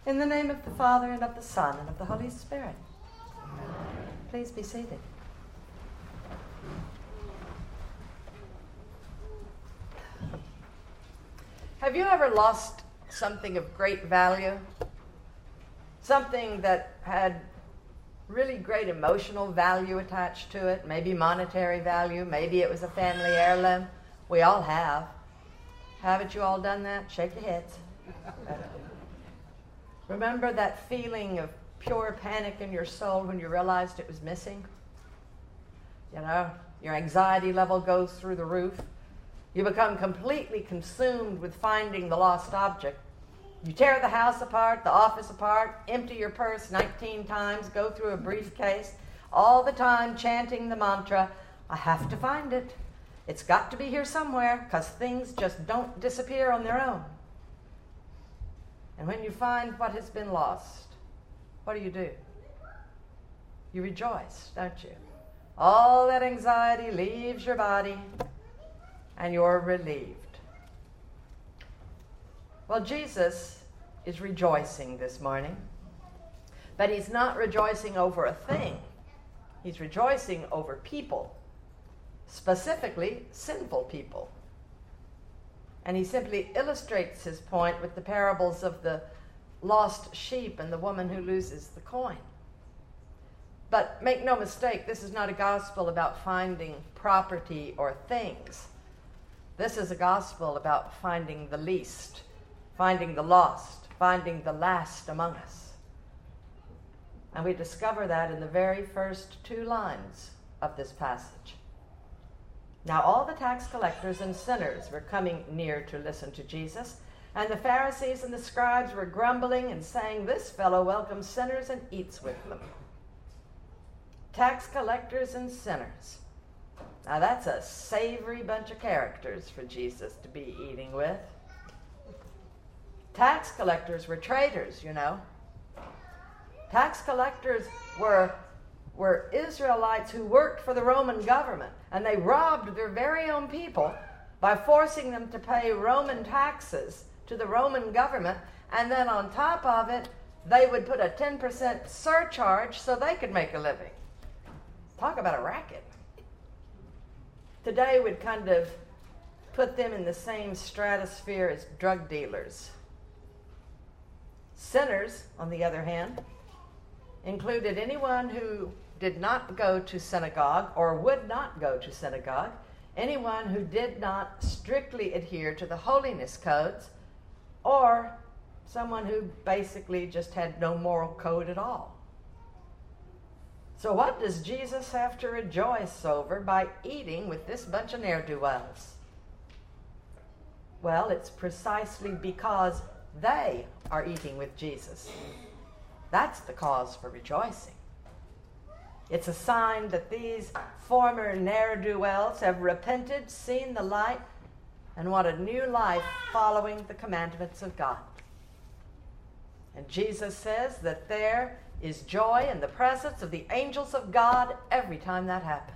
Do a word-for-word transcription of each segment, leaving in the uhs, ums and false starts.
In the name of the Father, and of the Son, and of the Holy Spirit. Please be seated. Have you ever lost something of great value? Something that had really great emotional value attached to it, maybe monetary value, maybe it was a family heirloom. We all have. Haven't you all done that? Shake your heads. Remember that feeling of pure panic in your soul when you realized it was missing? You know, your anxiety level goes through the roof. You become completely consumed with finding the lost object. You tear the house apart, the office apart, empty your purse nineteen times, go through a briefcase, all the time chanting the mantra, I have to find it. It's got to be here somewhere, because things just don't disappear on their own. And when you find what has been lost, what do you do? You rejoice, don't you? All that anxiety leaves your body, and you're relieved. Well, Jesus is rejoicing this morning, but he's not rejoicing over a thing. He's rejoicing over people, specifically sinful people. And he simply illustrates his point with the parables of the lost sheep and the woman who loses the coin. But make no mistake, this is not a gospel about finding property or things. This is a gospel about finding the least, finding the lost, finding the last among us. And we discover that in the very first two lines of this passage. Now all the tax collectors and sinners were coming near to listen to Jesus, and the Pharisees and the scribes were grumbling and saying, this fellow welcomes sinners and eats with them. Tax collectors and sinners. Now that's a savory bunch of characters for Jesus to be eating with. Tax collectors were traitors, you know. Tax collectors were, were Israelites who worked for the Roman government, and they robbed their very own people by forcing them to pay Roman taxes to the Roman government, and then on top of it, they would put a ten percent surcharge so they could make a living. Talk about a racket. Today we'd kind of put them in the same stratosphere as drug dealers. Sinners, on the other hand, included anyone who did not go to synagogue or would not go to synagogue, anyone who did not strictly adhere to the holiness codes, or someone who basically just had no moral code at all. So what does Jesus have to rejoice over by eating with this bunch of ne'er-do-wells? Well, it's precisely because they are eating with Jesus. That's the cause for rejoicing. It's a sign that these former ne'er-do-wells have repented, seen the light, and want a new life following the commandments of God. And Jesus says that there is joy in the presence of the angels of God every time that happens.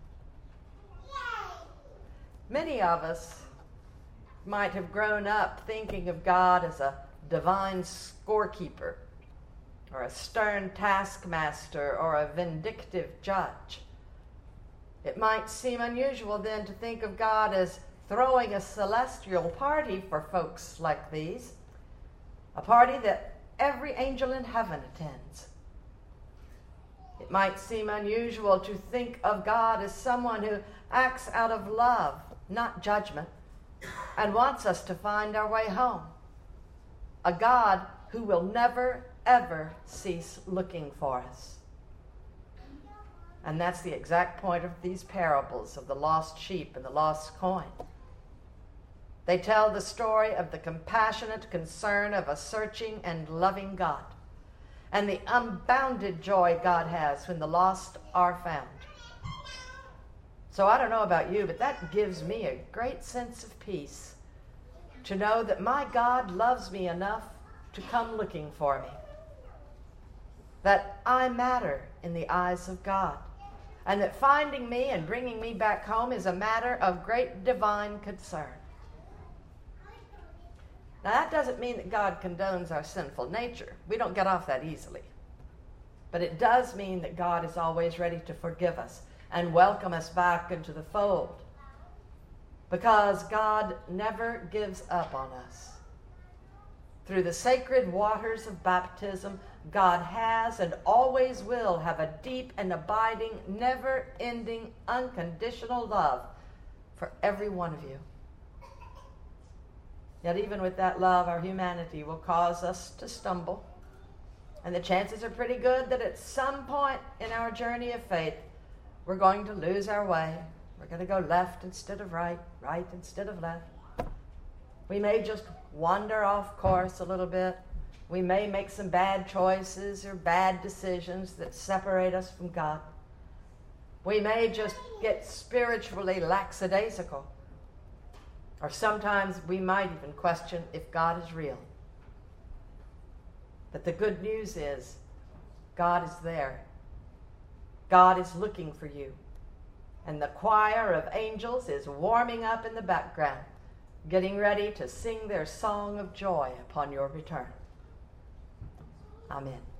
Many of us might have grown up thinking of God as a divine scorekeeper, or a stern taskmaster, or a vindictive judge. It might seem unusual then to think of God as throwing a celestial party for folks like these, a party that every angel in heaven attends. It might seem unusual to think of God as someone who acts out of love, not judgment, and wants us to find our way home. A God who will never, ever cease looking for us. And that's the exact point of these parables of the lost sheep and the lost coin. They tell the story of the compassionate concern of a searching and loving God, and the unbounded joy God has when the lost are found. So I don't know about you, but that gives me a great sense of peace to know that my God loves me enough to come looking for me, that I matter in the eyes of God, and that finding me and bringing me back home is a matter of great divine concern. Now, that doesn't mean that God condones our sinful nature. We don't get off that easily. But it does mean that God is always ready to forgive us and welcome us back into the fold. Because God never gives up on us. Through the sacred waters of baptism, God has and always will have a deep and abiding, never-ending, unconditional love for every one of you. Yet even with that love, our humanity will cause us to stumble. And the chances are pretty good that at some point in our journey of faith, we're going to lose our way. We're going to go left instead of right, right instead of left. We may just wander off course a little bit. We may make some bad choices or bad decisions that separate us from God. We may just get spiritually lackadaisical. Or sometimes we might even question if God is real. But the good news is, God is there. God is looking for you. And the choir of angels is warming up in the background, getting ready to sing their song of joy upon your return. Amen.